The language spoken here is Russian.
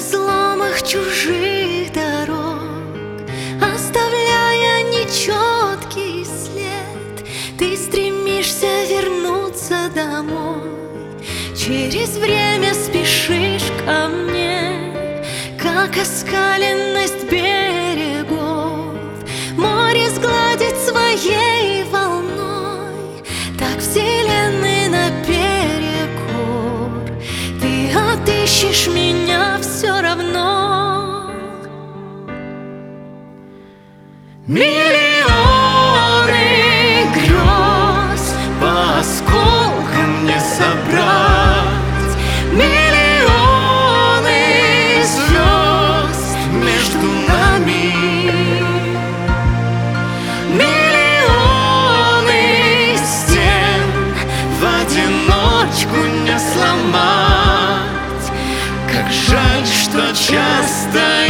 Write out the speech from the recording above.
изломах чужих дорог, оставляя нечеткий след, ты стремишься вернуться домой. Через время спешишь ко мне, как оскаленность берегов. Море сгладит своей волной, так вселенной наперекор. Ты отыщешь меня все равно. Миллионы грез по осколкам не собрать, миллионы звезд между нами, миллионы стен в одиночку не сломать. Как жаль, что часто